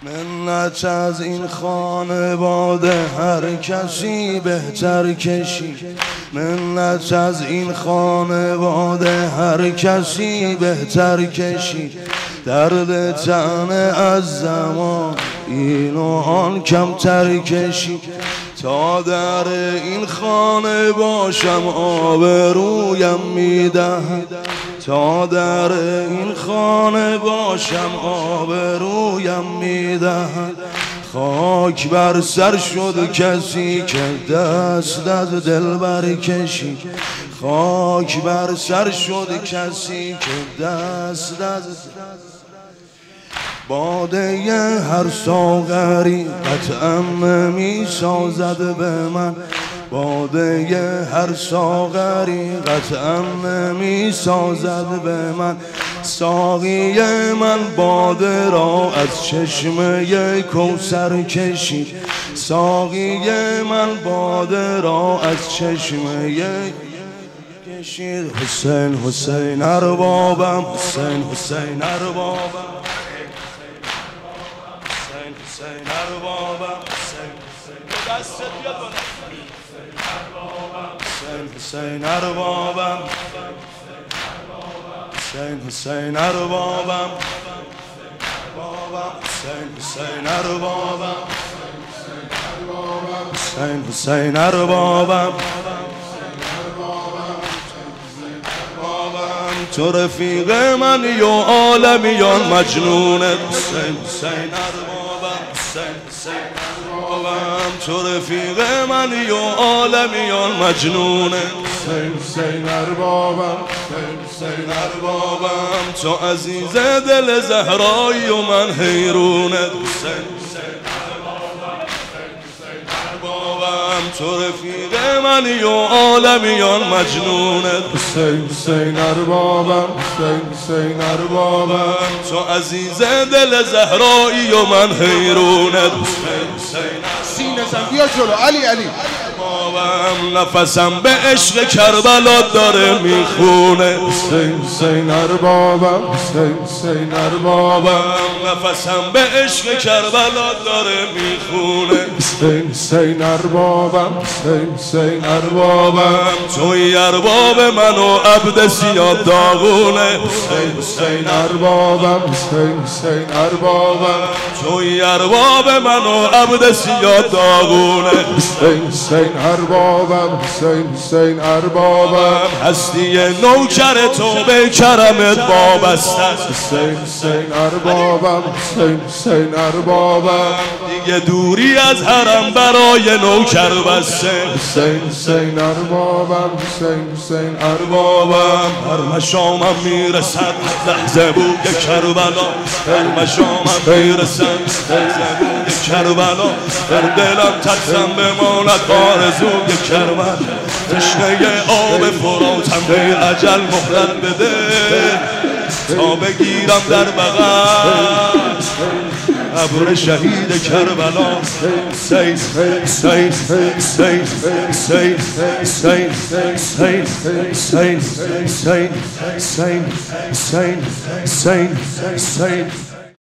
منت از این خانواده هر کسی بهتر کشید. منت از این خانواده هر کسی بهتر کشید. درد تن از زمان این و آن کمتر کشید. تا در این خانه باشم آبرویم میدهد. تا در این خانه باشم آبرویم میدهد. خاک بر سر شد کسی که دست از دلبر کشید. خاک بر سر شد کسی که دست از باده هر ساغری قطعا می سازد به من. باده هر ساغری قطعا می سازد به من. ساقی من باده را از چشمه کوثر کشید. ساقی من باده را از چشمه کشید. حسین حسین اربابم، حسین حسین اربابم، حسین اربابم، دستت بیاد بالا. حسین اربابم، حسین اربابم، حسین اربابم، حسین اربابم. تو رفیق منی و عالمیان مجنونت. حسین حسین اربابم، حسین اربابم. تو رفیق منی و عالمیان مجنونت. حسین اربابم، حسین اربابم. تو عزیز دل زهرایی و من حیرونت. حسین تو رفیق منی و عالمیان مجنونت. حسین اربابم، حسین اربابم. تو عزیز دل زهرایی و من حیرونت. سینه زن بیا جلو علی علی. نفسم به عشق کربلا داره میخونه. حسین اربابم، حسین اربابم. نفسم به عشق کربلا داره میخونه. حسین اربابم، حسین اربابم. توی ارباب من و عبد سیاد داغونه. حسین اربابم، حسین اربابم. توی ارباب من و عبد سیاد داغونه. حسین اربابم، حسین اربابم. هستی نوکر تو به کرمت وابسته است. حسین اربابم، حسین اربابم. دیگه دوری از حرم برای نوکر بسته. حسین اربابم، حسین اربابم. هر مشامم میرسد لحظه بوی کربلا. هر مشامم میرسد لحظه بوی کربلا. در دلم ترسم بماند آرزوی کربلا. تشنه آب فراتم به اجل مهلت بده تا بگیرم در بغل ابر شهید کربلا. حسین حسین حسین حسین حسین حسین حسین حسین حسین حسین حسین حسین